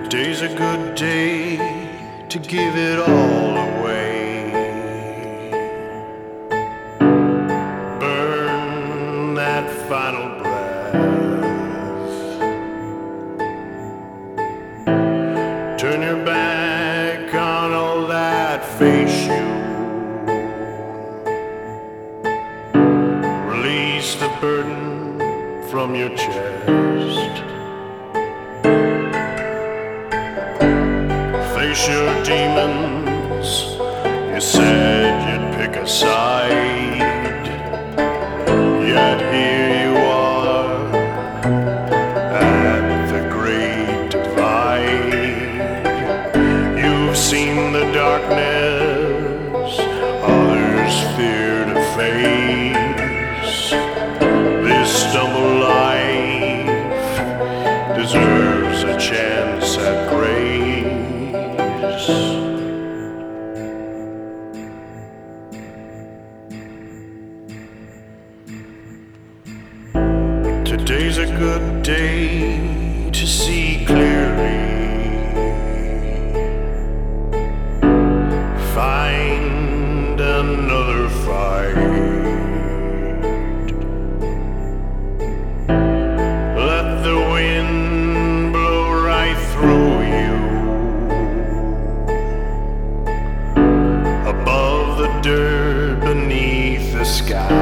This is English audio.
Today's a good day to give it all away. Burn that final breath. Turn your back on all that face you. Release the burden from your chest. Face your demons. You said you'd pick a side, yet here you are at the great divide. You've seen the darkness others fear to face. This double life deserves a chance at grace. Today's a good day to see clearly. Find another fight. Let the wind blow right through you. Above the dirt, beneath the sky.